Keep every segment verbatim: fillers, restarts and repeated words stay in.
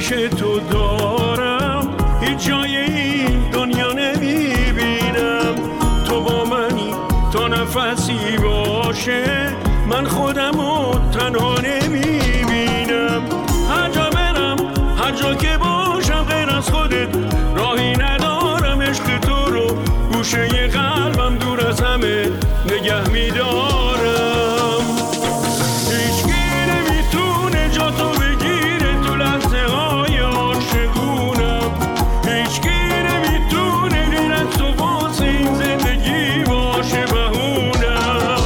پیش تو دارم، هیچ جای این دنیا نمیبینم. تو با منی تا نفسی باشه، من خودمو تنها نمیبینم. هر جا برم، هر جا که باشم غیر از خودت راهی ندارم. عشق تو رو گوشه قلبم دور از همه نگه میدارم. هیچکی نمیتونه جا تو بگیره تو لحظه های عاشقونم. هیچکی نمیتونه غیر از تو واسه این زندگی باشه بهونم.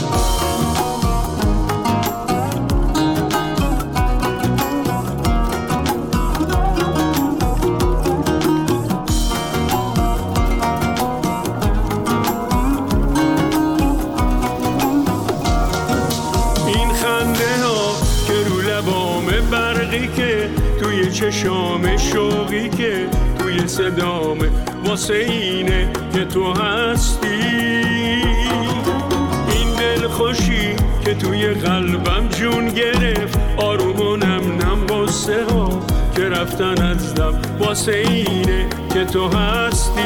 توی چشام شوقی که توی صدامه، واسه اینه که تو هستی. این دل خوشی که توی قلبم جون گرفت، آروم و نم نم قصه ها که رفتن از دم، واسه اینه که تو هستی.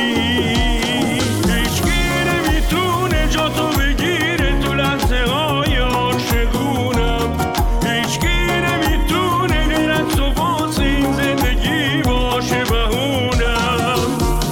هیچکی نمیتونه جا تو بگیره تو لحظه های عاشقونم. هیچکی نمیتونه غیر از تو واسه این زندگی باشه بهونم.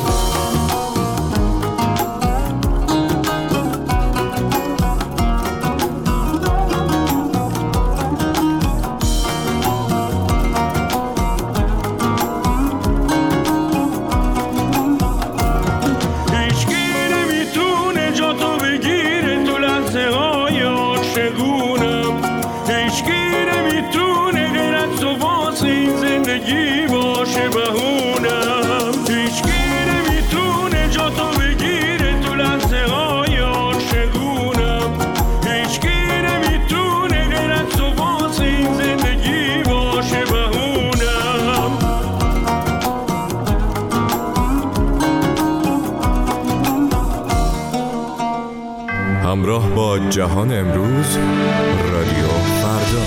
هیچکی نمیتونه جا تو بگیره تو لحظه های عاشقونم. هیچکی نمیتونه غیر از تو واسه این زندگی باشه بهونم. هیچکی نمیتونه جا تو بگیره تو لحظه های عاشقونم. هیچکی نمیتونه غیر از تو واسه این زندگی باشه بهونم. همراه با جهان امروز، رادیو فردا.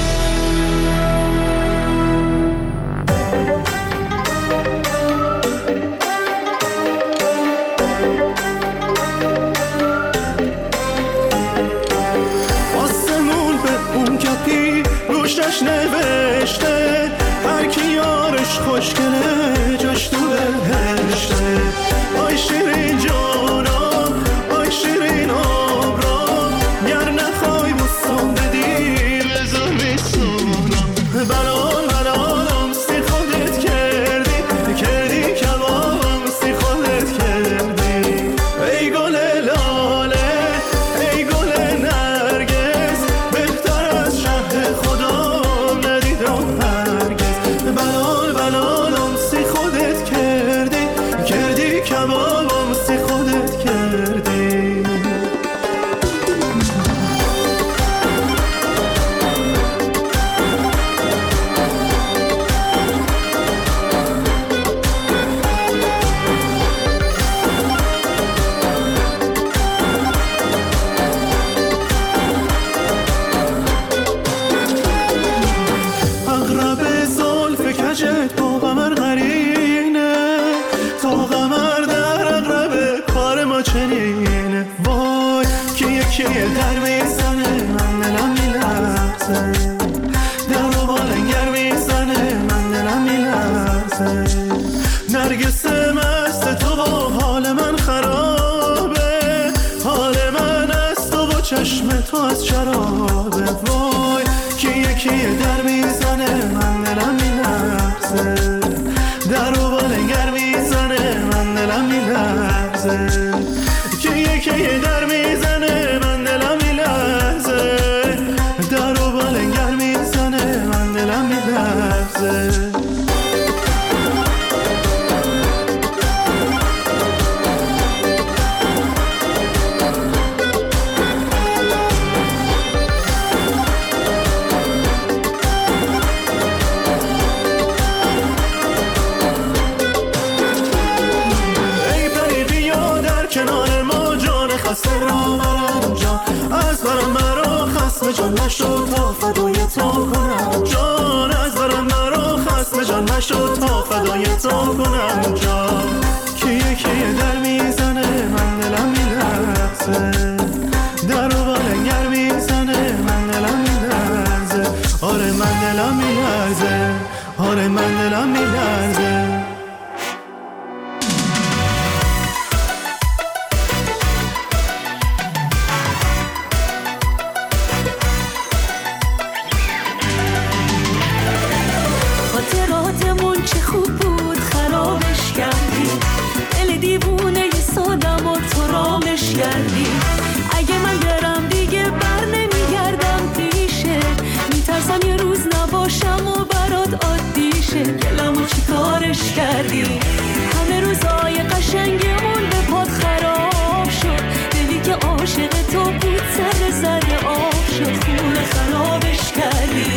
آسمون به اون کپی روشش نوشته، هر کی یارش خوشگله جاش تو بهشته. آی شیرین جانم، آی شیرین آبرام، گر نخوای بستان بدی بذار میسونم. بلال بلالم سی خودت کردی، کردی کبابم سی خودت کردی. ای گل لاله، ای گل نرگس، بهتر از شهر خدا ندیدم هرگز. بلال بلالم سی خودت کردی، کردی کبابم سی خودت کردی. اغرب زلف کجت با قمر قرینه، تا قمر در اغرب کار ما چنینه. وای که یکی در میزنه من دلم میلرزه، در و بالنگر میزنه من دلم میلرزه. نرگس مست تو با حال من خرابه، حال من از تو با چشم تو از شرابه. وای که یکی در میزنه من دلم میلرزه، در و بالنگر میزنه من دلم میلرزه. که یکی در میزنه من دلم میلرزه، در و بالنگر میزنه من دلم میلرزه. خسته را برم جان، از برم مرا خسم جان نشد تا فدای تو کنم. جان از برم مرا خسم جان نشد تا فدای تو کنم جان. کیه کیه در میزنه من دلم میلرزه، در و بالنگر میزنه من دلم میلرزه. آره من دلم میلرزه، آره من دلم میلرزه. خاطراتمون چه خوب بود خرابش کردی، دل دیوونه ی سادم و تو رامش کردی. اگه من برم دیگه بر نمیگردم پیشه، میترسم یه روز نباشم و برات عادیشه. دلمو چی کارش کردی، همه روزای قشنگمون به پات خراب شد. دلی که عاشق تو بود سر زده آب شد، خونه خرابش کردی.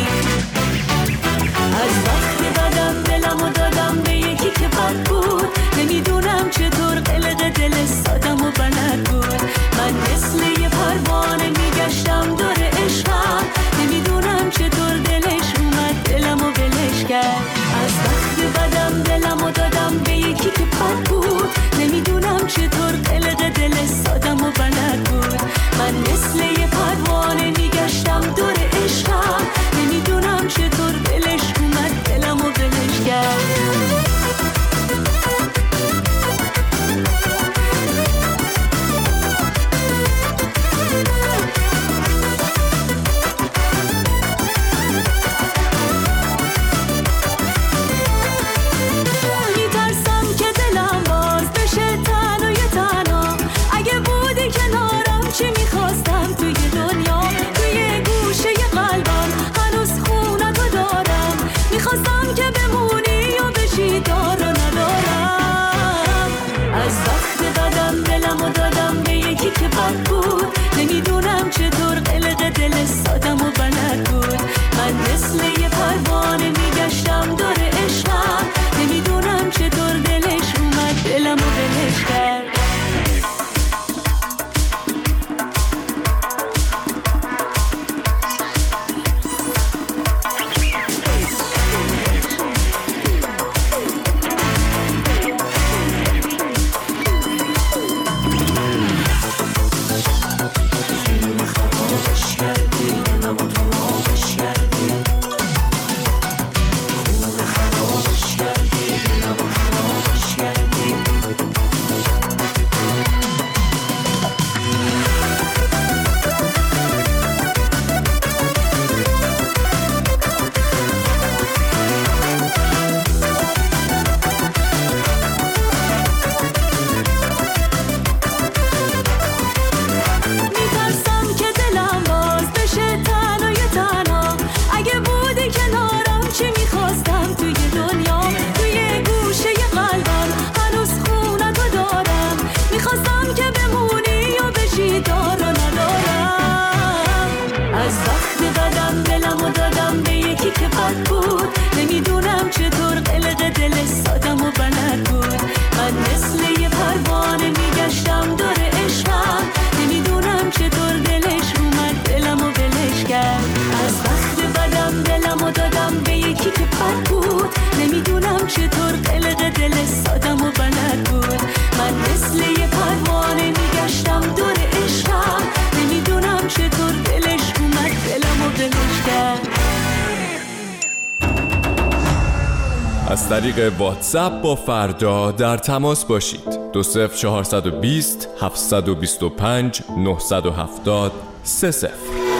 از وقتی بدم دلمو دادم به یکی که بد بود، نمیدونم چطور قلق دل سادم و بلد بود. من مثل یه پروانه میگشتم دور عشقم، نمیدونم چطور دلش اومد دلمو ولش کرد. از وقتی بدم دلمو دادم به یکی که بد بود، نمیدونم چطور قلق دل سادم و بلد بود. من مثل یه پروانه میگشتم دور عشقم، نمیدونم چطور دلش اومد دلمو ولش کرد. نمیدونم چطور قلق دل سادم و بلد بود. من مثل یه پروانه میگشتم دور عشقم، نمیدونم چطور دلش اومد دلمو ولش کرد. چطور قلق دل سادم و بلد بود. من مثل یه پروانه میگشتم دور عشقم، نمیدونم چطور دلش اومد دلمو ولش کرد. از طریق واتساپ با فردا در تماس باشید. دو صفر چهارصد و بیست هفتصد و بیست و پنج نهصد و هفتاد سه صفر.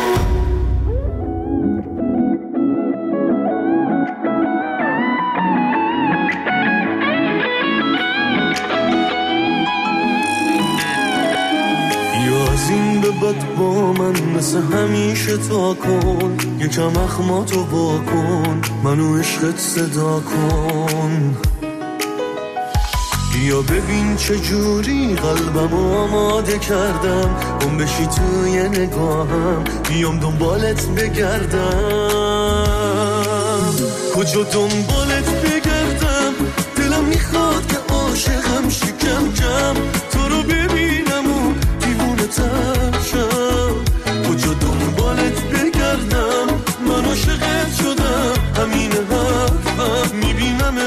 بعد با من مثل همیشه تا کن، یکم اخماتو با کن، منو عشقت صدا کن. بیا ببین چجوری قلبمو آماده کردم، گم بشی توی نگاهم، بیام دنبالت بگردم. کجا دنبالت بگردم، دلم میخواد که عاشقم شکم کم، تو رو ببینم و دیوونه تر شم. کجا دنبالت بگردم، من عاشقت شدم، همین حرفم، میبینم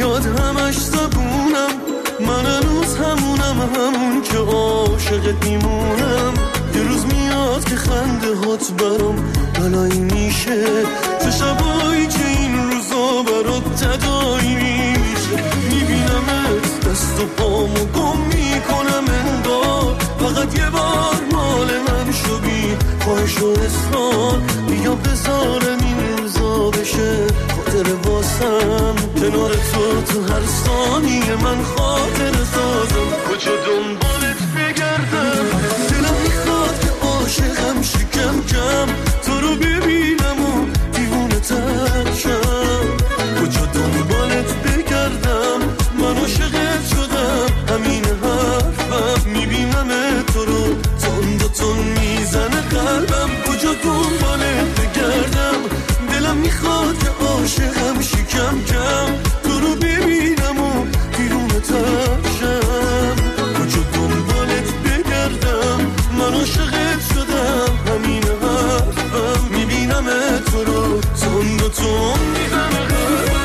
میاد همش زبونم، من هنوز همونم، همون که عاشقت میمونم. یه روز میاد که خنده هات برام بلایی میشه، چه شبایی که این روزا برات تدایی میشه. میبینمت دست و پامو گم میکنم انگار، فقط یه بار مال من شو بی خواهش و اصرار. بیا بذارم این روزا بشه خاطر واسم، کنار تو تو هر ثانیه من خاطر سازم. کجا دنبالت بگردم، دلم میخواد که عاشقم شکم کم، تو رو ببینم و دیوونه تر شم. کجا دنبالت بگردم، من عاشقت شدم، همین حرفم. میبینم تو رو تون دو تون میزنه قلبم. کجا دنبالت بگردم، دلم میخواد که عاشقم شکم کم، تو رو ببینم و دیوونه تر شم. کجا دنبالت بگردم، من عاشقت شدم، همین حرفم. میبینم تو رو تون دو تون میزنه قلبم.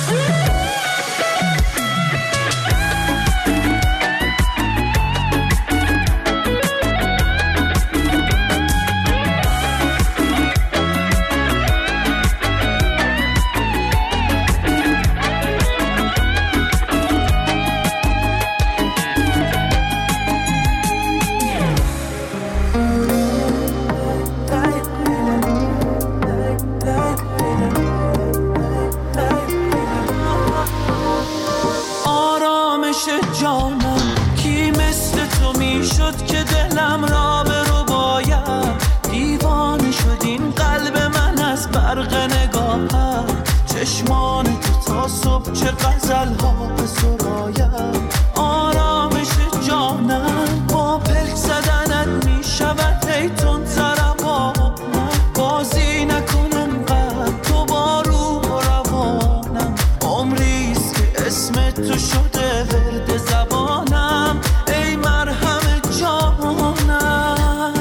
چشمان تو تا صبح چه غزل ها به سرایم. آرامش جانم با پلک زدنت می شود هی تون ترمانم. بازی نکنم قد تو با روح و روانم، عمریست که اسم تو شده ورد زبانم. ای مرهم جانم،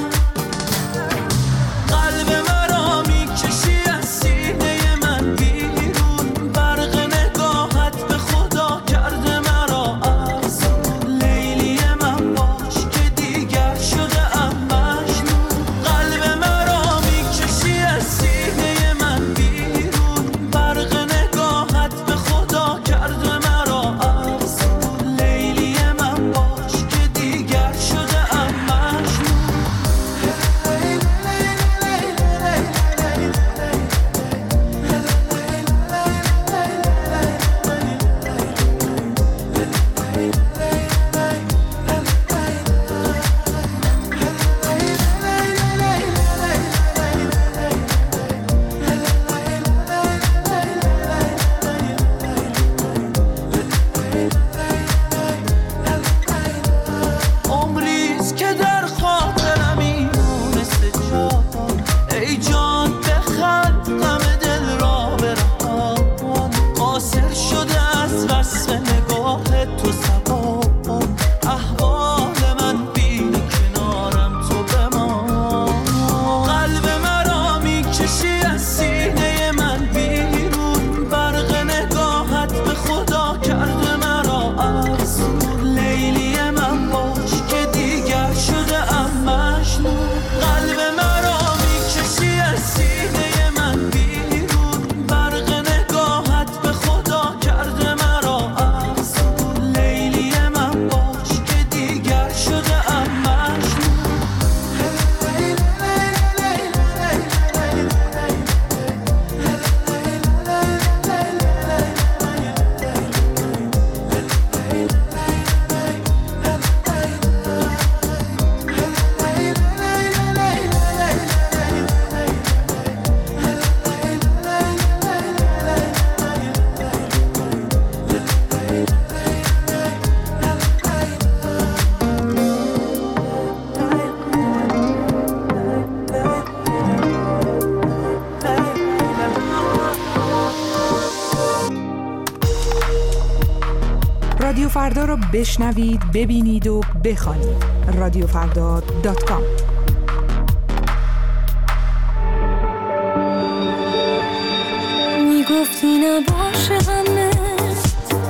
قلب مرا می کشی از سینه من بیرون، برق نگاهت به خدا کرده مرا افسون. لیلی من باش که دیگر شده ام مجنون. قلب مرا می کشی از سینه من بیرون، برق نگاهت به خدا کرده مرا افسون. لیلی من باش که دیگر شده ام مجنون. عمریست که در خاطرم این مونست جان. ای جان بخند غم دل را برهان، قاصر شده از وصف نگاه تو زبان. احوال من بین کنارم تو بمان. قلب مرا می کشی از سینه من بیرون، برق نگاهت به خدا کرده مرا افسون. لیلی من باش که دیگر شده ام مجنون. قلب مرا می کشی از سینه من بیرون، برق نگاهت به خدا کرده مرا افسون. لیلی من باش که دیگر شده ام مجنون. رادیو فردا رو بشنوید، ببینید و بخوانید. رادیو فردا دات کام. میگفتی نباشه غمت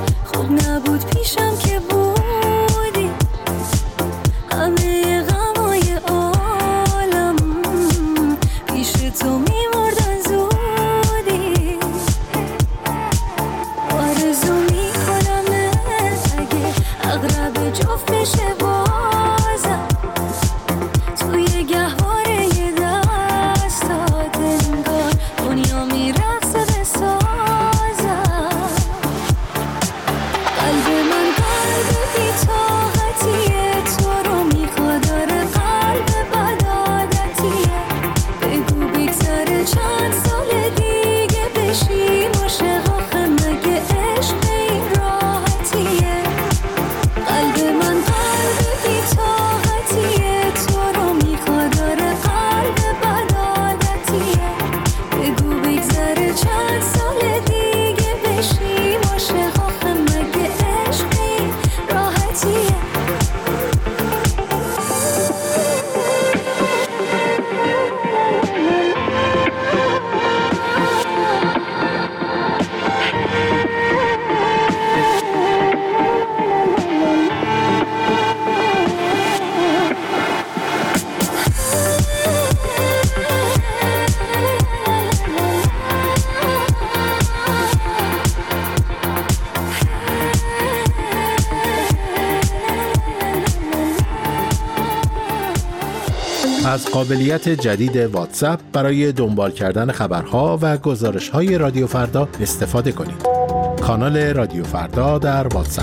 از قابلیت جدید واتساپ برای دنبال کردن خبرها و گزارش‌های رادیو فردا استفاده کنید. کانال رادیو فردا در واتساپ.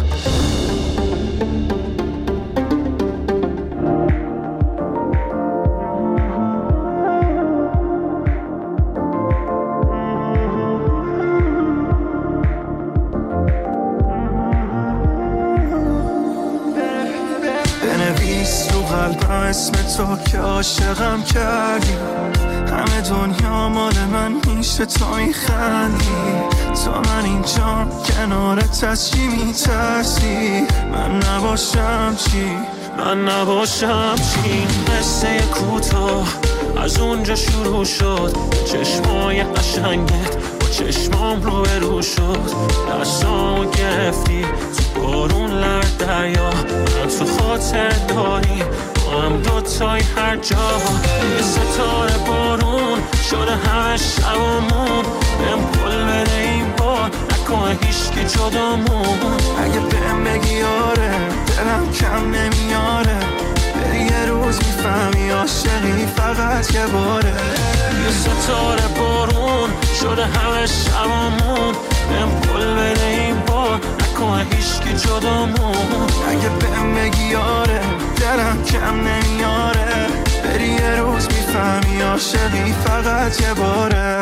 بنویس رو قلبم اسم تو که عاشقم کردی، همه دنیا مال من میشه تو میخندی، تو من اینجا کنارت از چی میترسی؟ من نباشم چی؟ من نباشم چی؟ قصه کوتاه از اونجا شروع شد، چشمای قشنگت با چشمام رو برو شد، دستامو گرفتی تو بارون لرد دریا، من تو خاطر داری با هم دوتای هر جا، یه ستاره بارون شده همه شبامون، بهم قول بده این بار نکنه هیچکی جدامون، اگه بهم بگی آره دلم کم نمیاره، بری یه روز میفهمی عاشقی فقط یه باره، یه ستاره بارون شده همه شبامون، بهم قول بده این بار نکنه هیچکی جدامون، اگه بهم بگی آره دلم کم نمیاره، بری یه روز میفهمی عاشقی فقط یه باره.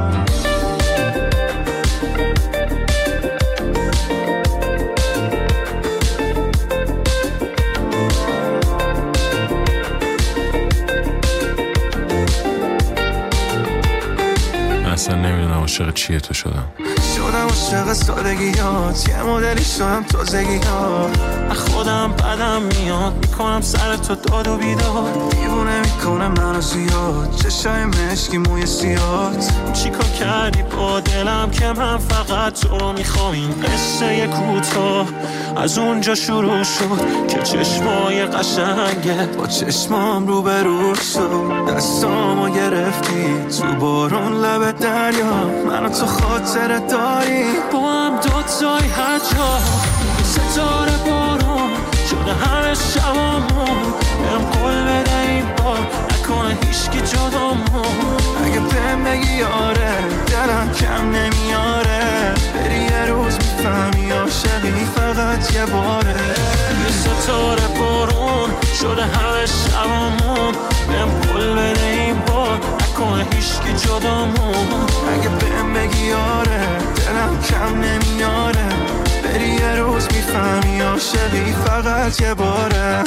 اصلا نمیدونم عاشق چیه تو شدم شدم عاشق سادگیات، یه مدلی شدم تازگیات، خودم بدم میاد میکنم سر تو داد و بیداد، دیوونه میکنم منو زیاد، چشای مشکی موی سیاد، چیکار کردی با دلم که من فقط تو رو میخوام، این قصه کوتاه از اونجا شروع شد که چشمای قشنگت با چشمام رو برو شد، دستامو گرفتی تو بارون لب دریا، منو تو خاطر داری با هم دوتای هر جا، ستاره بارون شده همه شبامون، بهم قول بده این بار نکنه هیچکی جدامون، اگه بهم بگی آره دلم کم نمیاره، بری یه روز میفهمی عاشقی فقط یه باره، یه ستاره بارون شده همه شبامون، بهم قول بده این بار نکنه هیچکی جدامون، اگه بهم بگی آره دلم کم نمیاره، بری یه روز میفهمی عاشقی فقط یه باره.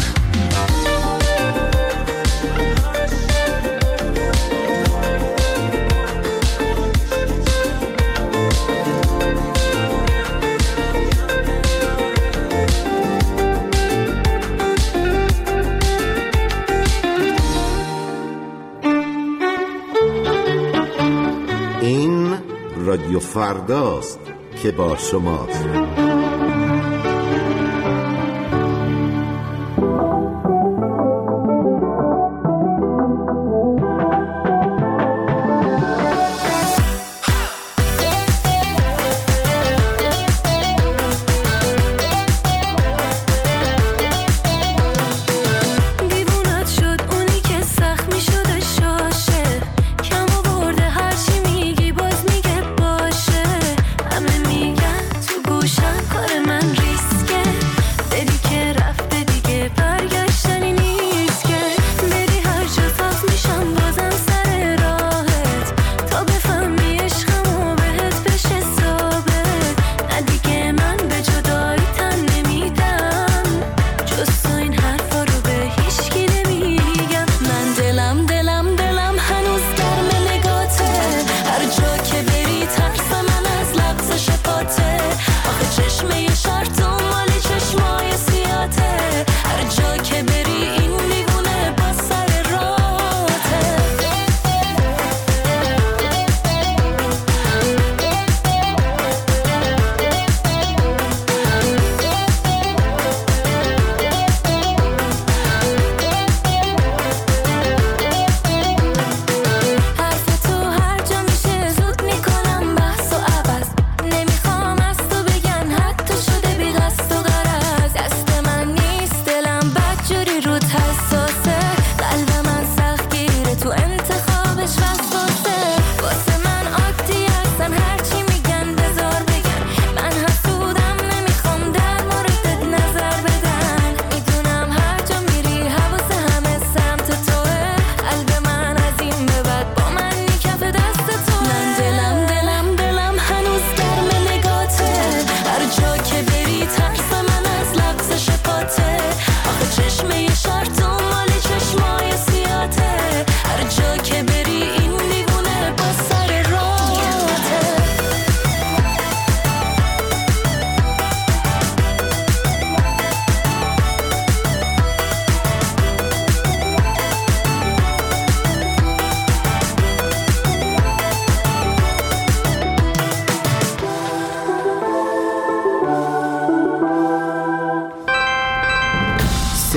این رادیو فرداست که با شماست. میگن تو گوشم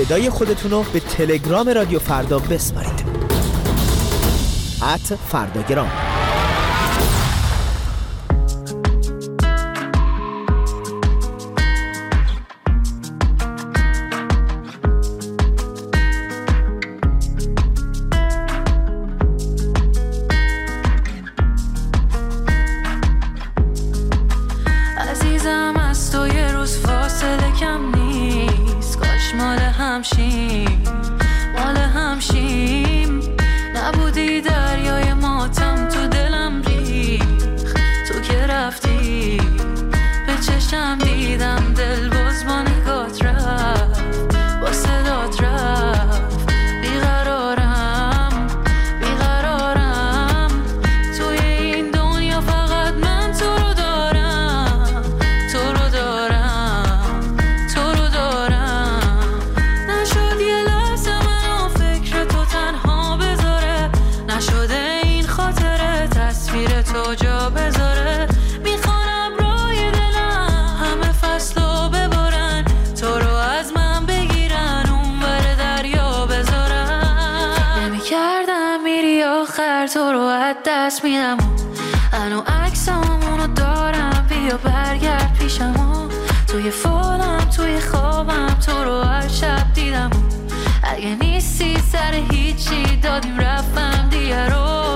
صدای خودتون رو به تلگرام رادیو فردا بسپارید. ات فرداگرام. عزیزم از تو یه روز فاصله کم نیست، کاش مال همشیم مال همشیم. نبودی دریای ماتم تو دلم ریخ، تو که رفتی به چشم دیدم دل باز با نگات رفت، با صدات رفت. بیقرارم بیقرارم توی این دنیا، فقط من تو رو دارم تو رو دارم تو رو دارم. نشد یه لحظه منو فکر تو تنها بذاره، نشده این خاطره تصویر تو جا بذاره. میخوانم روی دلم همه فصلو ببرن، تو رو از من بگیرن اونور دریا بذارن. نمیکردم میری آخر تو رو از دست میدم، هنو عکسامونو دارم بیا برگرد پیشم. توی فالم توی خوابم تو رو هر شب دیدم، اگه نیستی سر هیچی دادیم رفتم دیگه رو.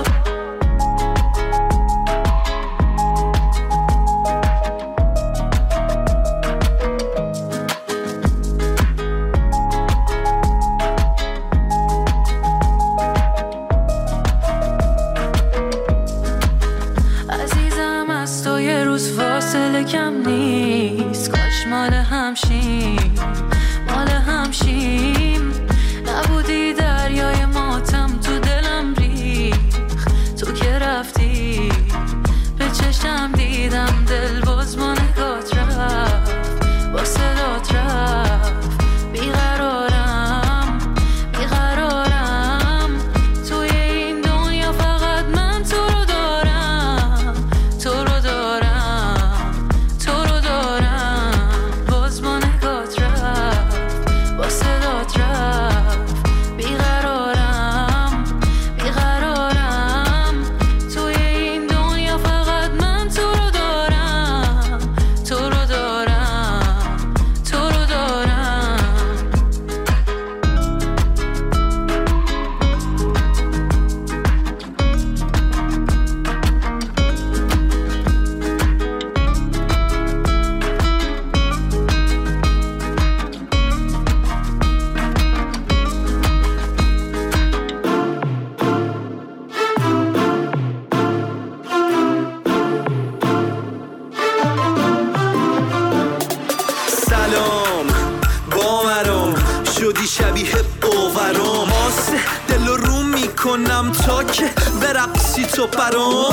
عزیزم از تو یه روز فاصله کم نیست، کاش مال همشیم مال همشیم. نبودی دریای ماتم تو دلم ریخ، تو که رفتی به چشم دیدم دل باز با نگات رفت، با صدات رفت. بیقرارم بیقرارم توی این دنیا، فقط من تو رو دارم تو رو دارم تو رو دارم. باز با نگات رفت، با صدات رفت. بیقرارم بیقرارم توی این دنیا، فقط من تو رو دارم تو رو دارم تو رو دارم. سلام باورم شدی شبیه باورم، آسه دل رو میکنم تا که برقصی تو برام.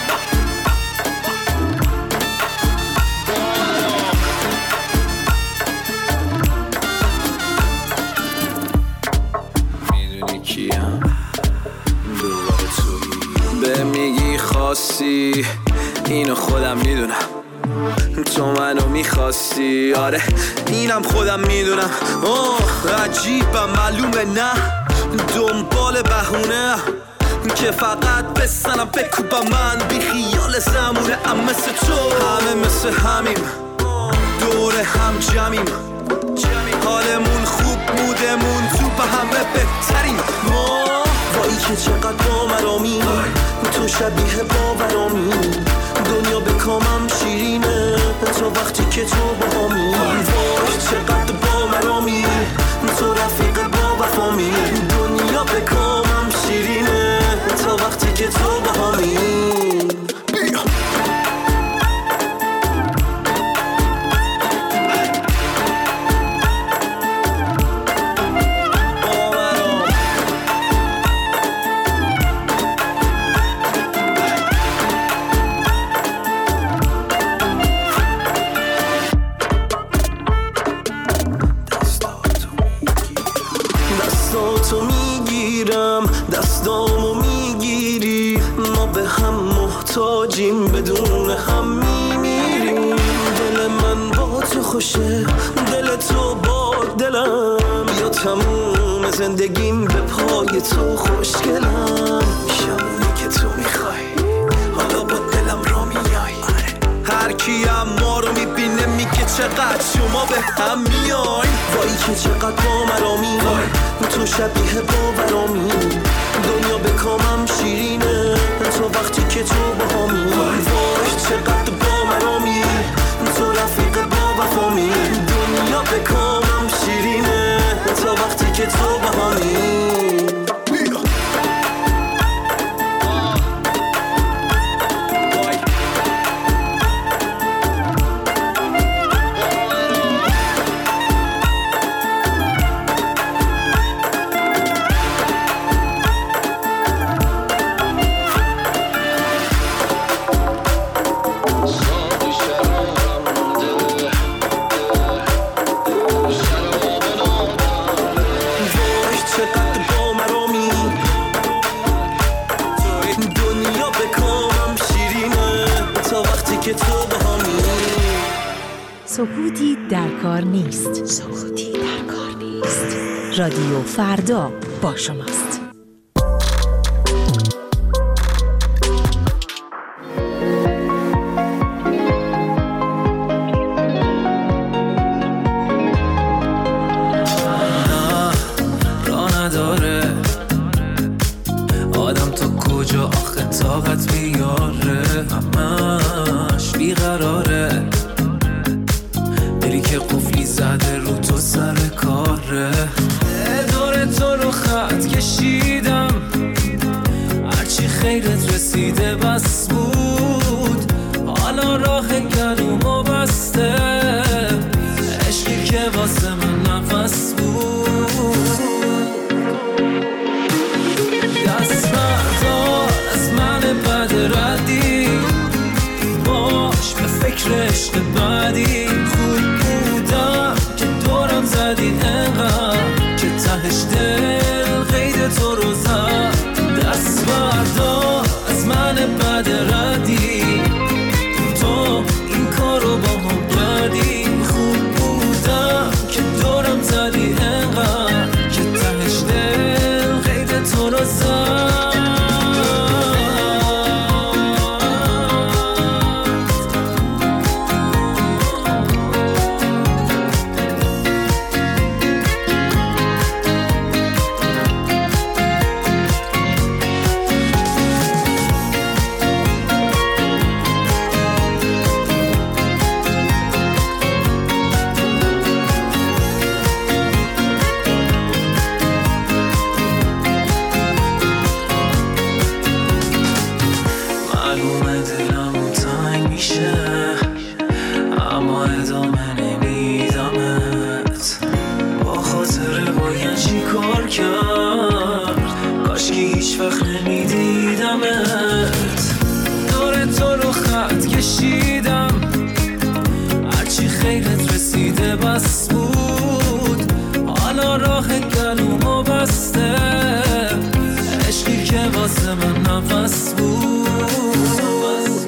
میدونی کیم دوباره توی به میگی خاصی، اینو خودم میدونم تو منو میخواستی. آره اینم خودم میدونم، آه عجیبم معلومه نه دنبال بهونه که فقط بسنم بکوبم من بی خیال زمونه. ام مثل تو همه مثل همیم، دور هم جمعیم، حالمون خوب مودمون تو به همه بهتریم. ما وایی که چقدر باورامی تو شبیه باورامی، دنیا به کامم شیرینه تو وقتی که تو باهامی. وای چقدر باورامی تو رفیق با وفامی، دنیا به کامم شیرینه تو وقتی که تو باهامی. دستاتو میگیرم دستامو میگیری، ما به هم محتاجیم بدون هم میمیریم. دل من با تو خوشه دل تو با دلم، یا تموم زندگیم به پای تو خوشگلم. شبونی که تو میخوای حالا با دلم را میای، هر کی ما رو میبینه میگه چقدر شما به هم میای. وای که چقدر با مرامی، تو شبیه باورامی، دنیا به کامم شیرینه تو وقتی که تو با همی. وای چقدر با مرامی، تو رفیق با وفامی، دنیا به کامم شیرینه تو وقتی که تو با همی. سکوتی در کار نیست. سکوتی در کار نیست. رادیو فردا با شماست. راه نداره آدم تو کجا آخه طاقت بیاره، همش بیقراره که قفلی زده رو تو سر کاره. دور تو رو خط کشیدم، هرچی خیرت رسیده بس بود، حالا راه گلومو بسته، عشقی که واسه من نفس بود. دست بردار از من بد ردی، باش به فکر عشق بعدی. زدی انقدر که تهش دل قید تو رو زد. دست بردار از من بد ردی، تو این کارو با هم کردی. خوب بودم که دورم زدی انقدر که تهش دل قید تو رو زد. بس بود، حالا راه گلومو بسته، عشقی که واسه من نفس بود.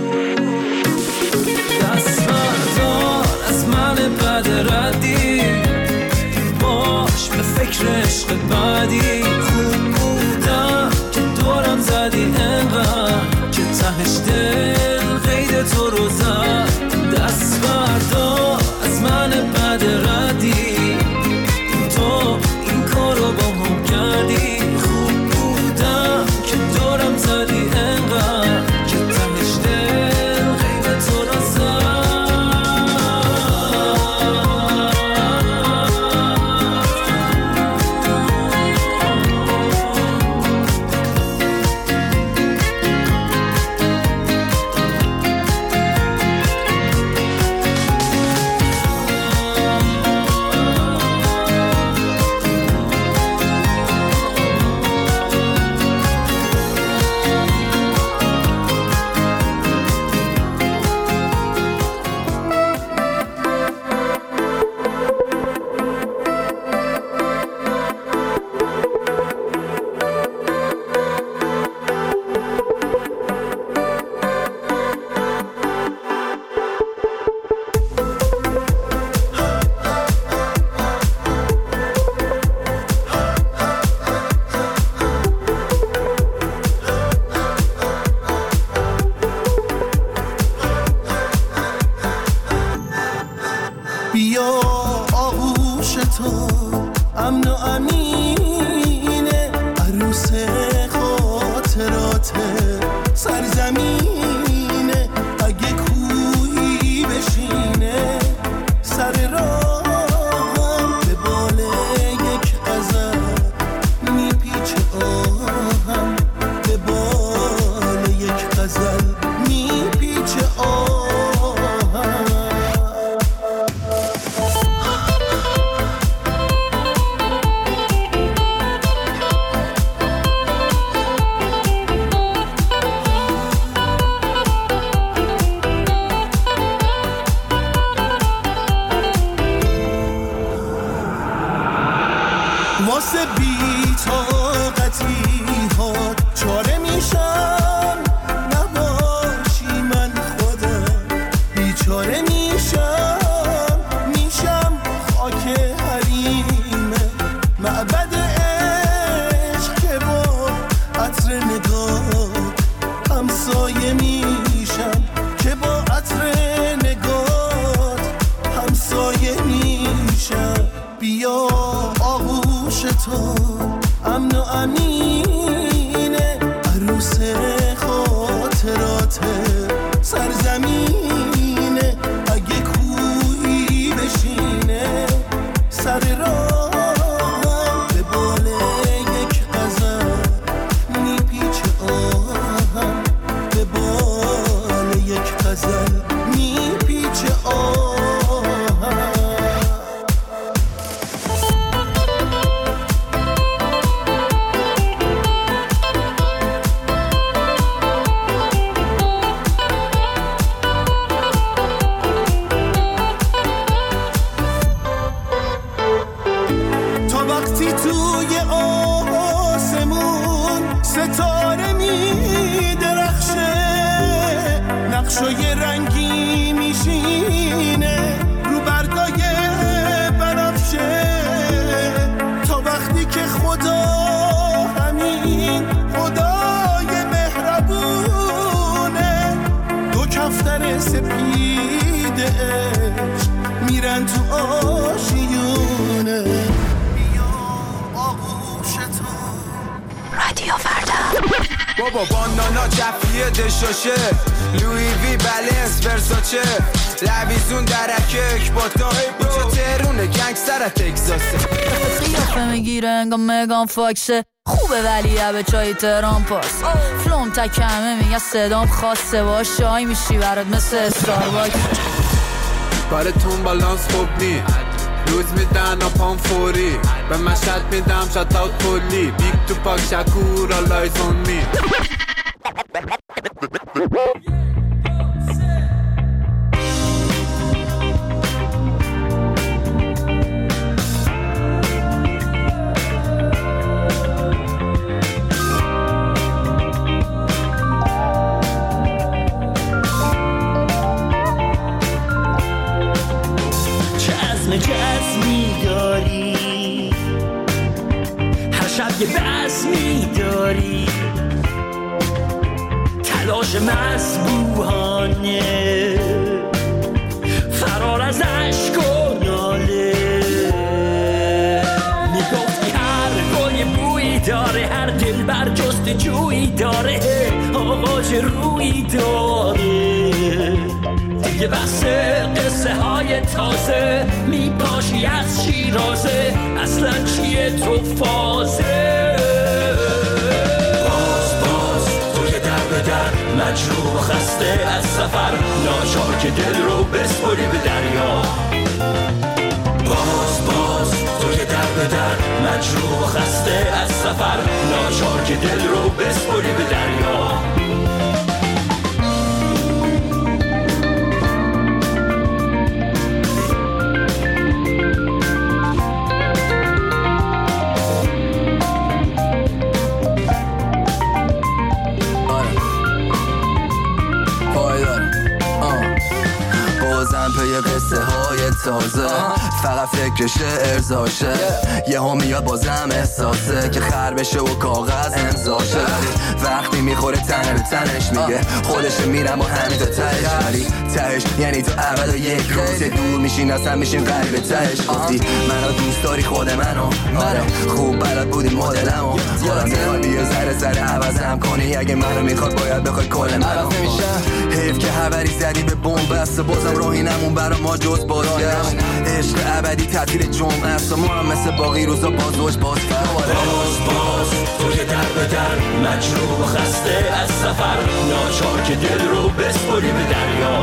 دست بردار از من بد ردی، باش به فکر عشق بعدی. خوب بودم که دورم زدی انقدر که تهش دل قید تو رو زد. دست بردار از من بد ردی، تو این کارو با هم کردی. خوب بودم که دورم زدی انقدر که تهش دل قید تو رو زد. بیا آغوش تو امن و امینه، عروس خاطرات سرزمینه. اگه کوهی بشینه سر راهم، به بال یک غزل میپیچه آهم، به بال یک غزل میپیچه آهم. واسه بی طاقتی ها چاره میشم، نباشی من خودم بیچاره میشم. میشم خاک حریمه معبد عشق که با عطر نگاه همسایه میشم، که با عطر نگاه همسایه میشم. بیا آغوش تو امن و امینه، عروس خاطرات سرزمینه. اگه کوهی بشینه سر راهم، به بال یک غزل میپیچه آهم، به بال یک غزل میپیچه آهم. توی آسمون ستاره می درخشه، نقشای رنگی میشینه رو برگای بنفشه. تا وقتی که خدا همین خدای مهربونه، دو کفتر سپید عشق میرن تو آشیونه. رادیو فردا. بابا باندانا جفیه دشاشه، لوی وی بلنس ورساچه، لویزون درکک با دای بچه ترونه گنگستر تکزاسه. قیافه میگیره انگا مگان فاکسه، خوبه ولی به چای تهران پاس. فلوم تکمه میگه صدام خاصه، با شای میشی برات مثل استارباکس. کارتون بالانس خوب نی، روز میدن و پام فوری، به مشهد میدم شات اوت کلی. بیگ تو پاک شکور آلایز اون می. جزمی داری، هر شب یه بزمی داری، تلاش مسبوحانه، فرار از عشق و ناله. میگفتی هر گل یه بویی داره، هر دل بر جست جویی داره، آغاز رویی داره. دیگه بس قصه های تازه، میپاشی از شیرازه، اصلا چیه تو فازه. باز باز تو که در به در مجروح و خسته از سفر، ناچار که دل رو بسپری به دریا. باز باز تو که در به در مجروح و خسته از سفر، ناچار که دل رو بسپری به دریا. تازه فقط فکرشه ارزاشه یه ها میاد بازم احساسه که خر بشه و کاغذ امضاشه وقتی میخوره تنه به تنش میگه خودش میرم با همین تا تهش ولی تهش یعنی تو اول و یک روز دور میشین اصلا میشین قریب تهش گفتی منو دوست داری خود منو آره خوب بلد بودی مدلمو یادم میاد یه ذره ذره عوضم کنی اگه منو میخواد باید بخوای کل منو حیف که خبری زدی به بمب بسته بازم راهی نمون برا ما جز باران عشق ابدی تعطیل جمعه است و ما هم مثل باقی روزا بازوش باز فرواره باز باز تو که در به در مجروح و خسته از سفر ناچار که دل رو بسپری به دریا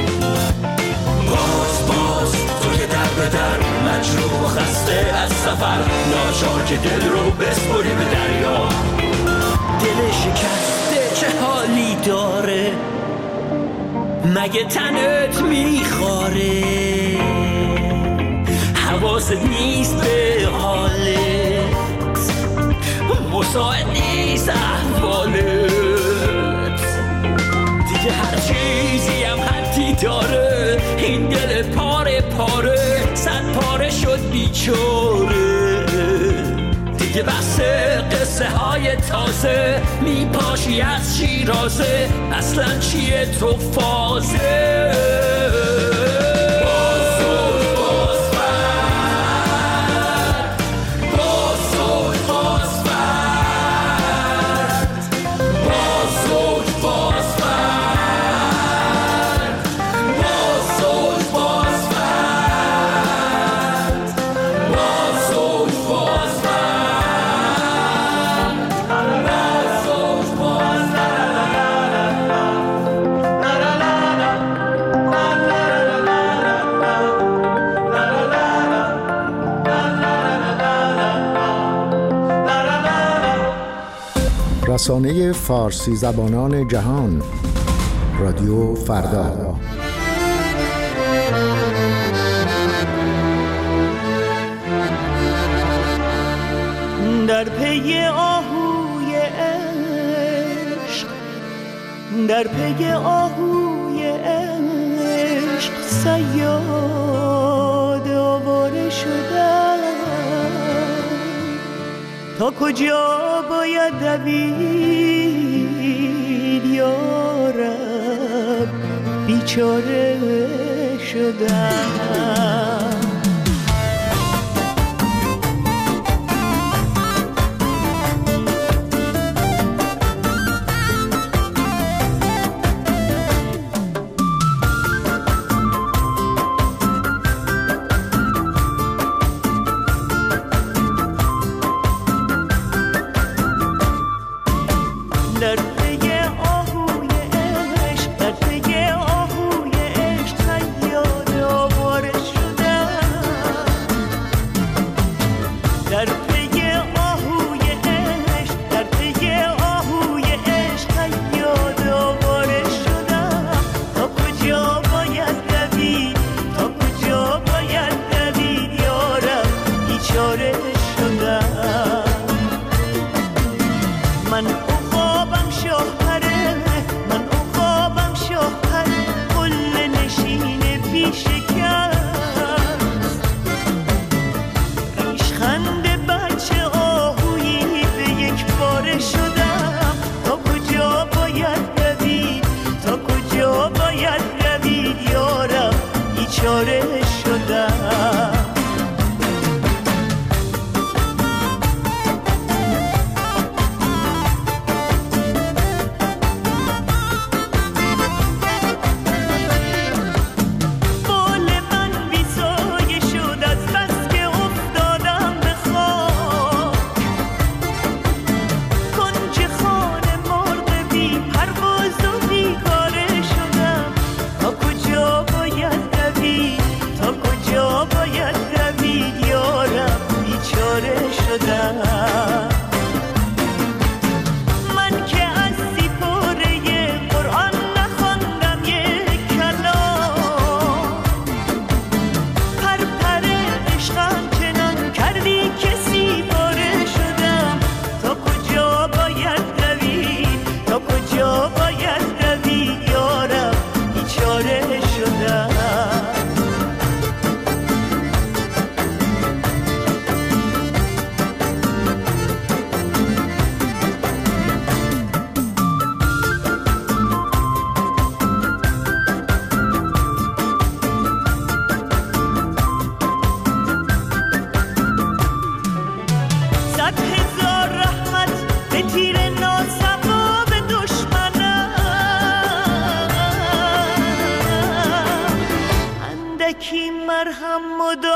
باز باز تو که در به در مجروح و خسته از سفر ناچار که دل رو بسپری به دریا دل شکسته چه حالی داره مگه تنت میخواره حواست نیست به حالت مساعد نیست احوالت دیگه هر چیزی هم حدی داره این دل پاره پاره صد پاره شد بیچاره دیگه بس قصه های تازه میپاشی از شیرازه اصلا چیه تو فازه رسانه فارسی زبانان جهان رادیو فردا در پی آهوی عشق در پی آهوی عشق صیاد آواره شدم تا کجا باید دوید یارب بیچاره شدم در پی آهوی عشق صیاد آواره شدم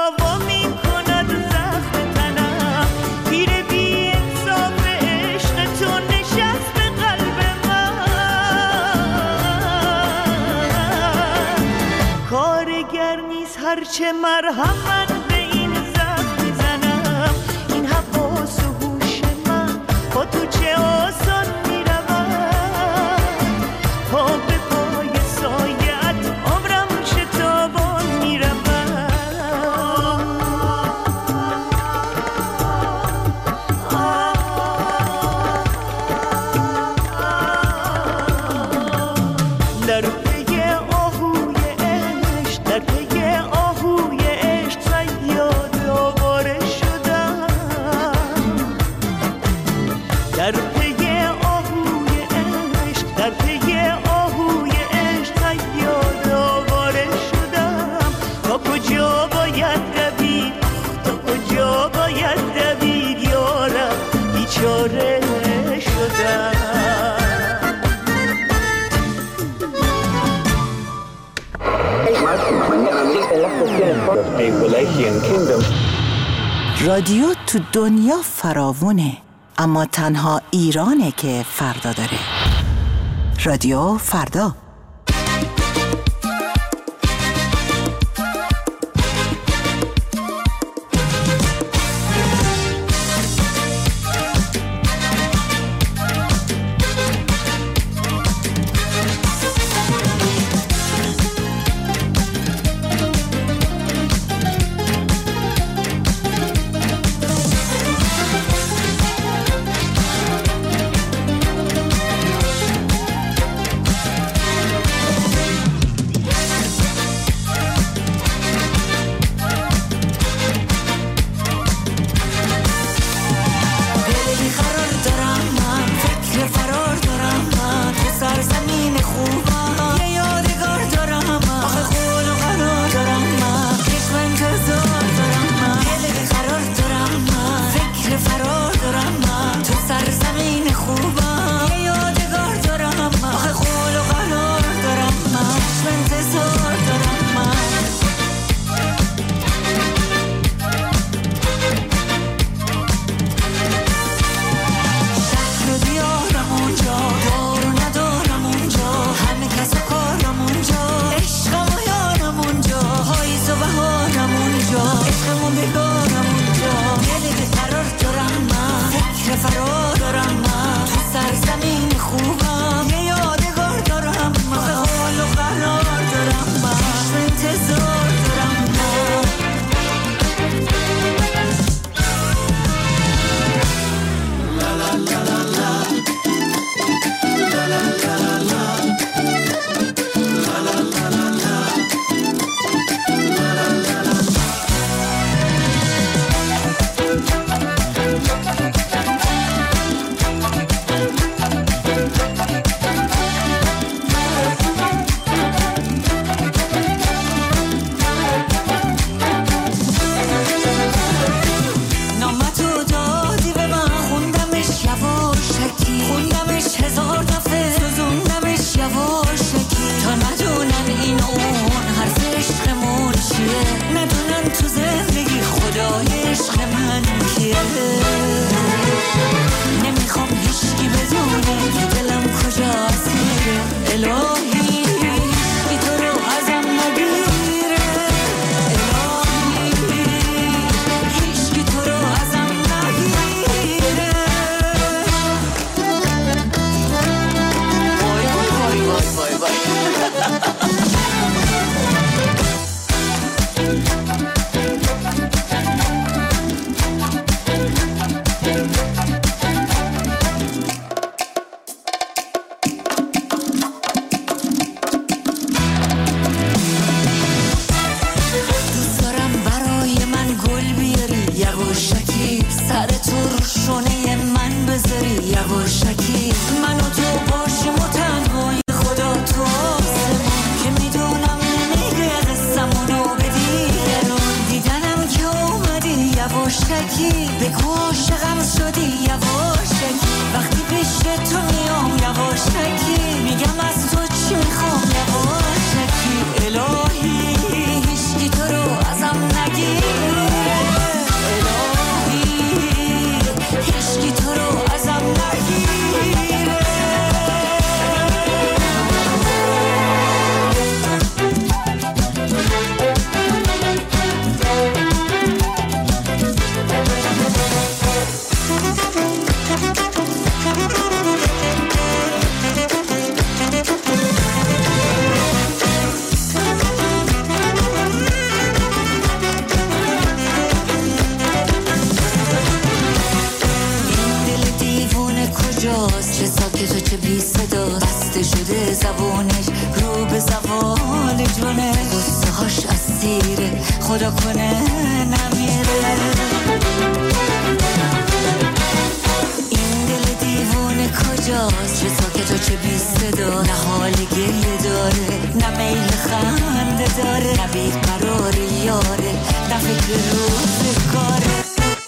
داوا میکند زخم تنم تیر بی انصاف عشق تو نشست به قلب من کارگر نیست هرچه مرهم من به این زخم میزنم این حواس و هوش من با تو چه آسان میرود پا به پای سایت عمرم شتابان میرود در پی آهوی عشق در پی آهوی عشق صیاد آواره شدم در پی آهوی عشق در پی آهوی عشق صیاد آواره شدم تا کجا باید دوید تا کجا باید دوید یارم بیچاره شدم رادیو تو دنیا فراوونه، اما تنها ایرانه که فردا داره. رادیو فردا. الهی هیچکی تو رو ازم نگیر زبونش رو به زوال جونه غصه هاش اسیره خدا کنه نمیره این دل دیوونه کجاست چه ساکت و چه بی صدا نه حال گریه داره نه میل خنده داره نه بیقرار یاره نه فکر روزگاره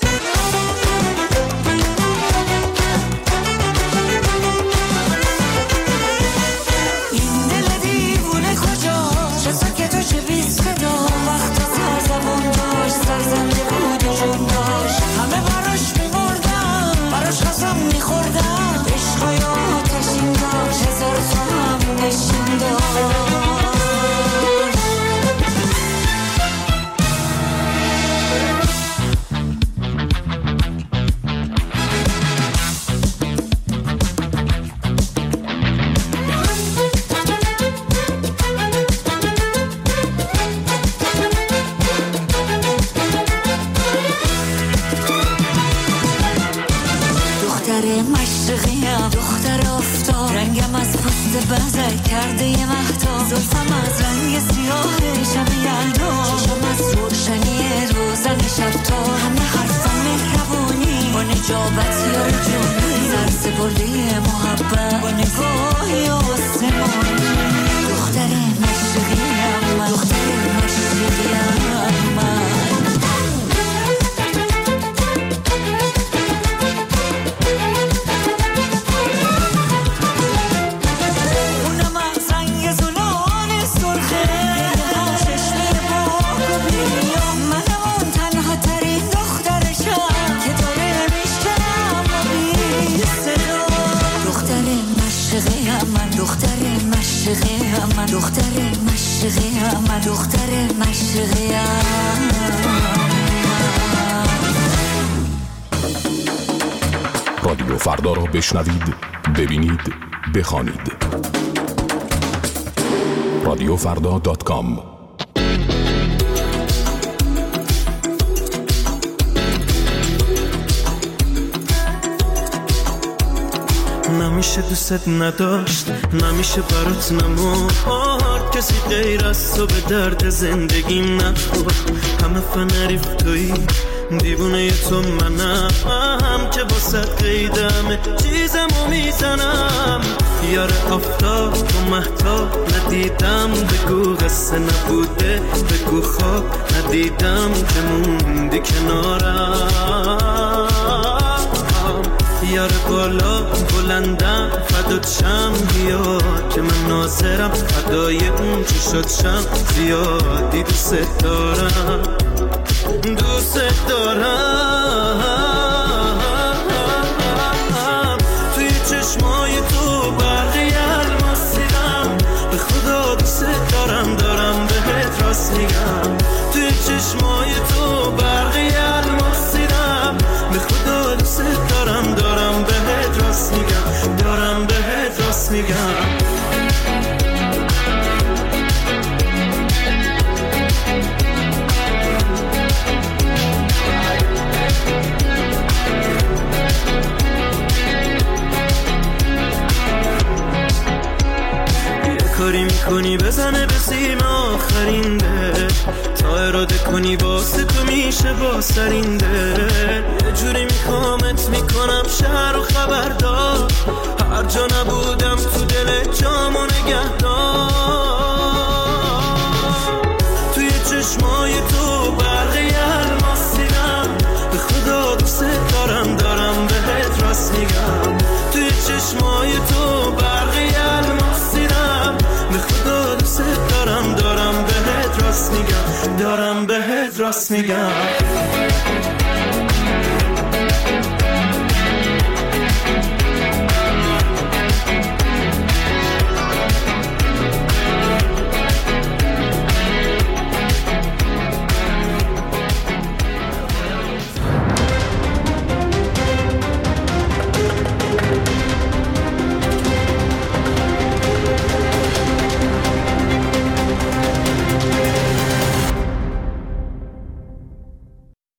رادیو فردا را بشنوید، ببینید، بخوانید. رادیو فردا دات کام. نمیشه دوست نداشت، نمیشه برات نمورد، کسی غیر از تو به درد زندگیم نخورد. همه فنریف تویی، دیوونه تو منم که باست قیدمه چیزمو میزنم. یار آفتاب و مهتاب ندیدم، بگو قصه نبوده، بگو خواب ندیدم که موندی کنارم. یار بالا بلندم فدات شم، بیا که من ناظرم فدای اون چی شد شم. زیادی دوست دارم، دوست دارم. توی چشمای تو برقی الماس دیدم، به خدا دوست دارم، دارم بهت راست میگم. توی چشمای تو برقی الماس دیدم، به خدا دوست دارم، دارم بهت راست میگم، دارم بهت راست میگم. کاری میکنی بزنه به سیم آخرینده، تا اراده کنی واسه تو میشه با سرینده. یه جوری میخوامت میکنم شهر و خبردار، هر جا نبودم تو دل جامو نگهدار. توی چشمای تو برقی الماس دیدم، به خدا دوست دارم، دارم بهت راست میگم. توی چشمای تو برقی الماس دیدم، به خدا دوست دارم، دارم بهت راست میگم، دارم بهت راست میگم.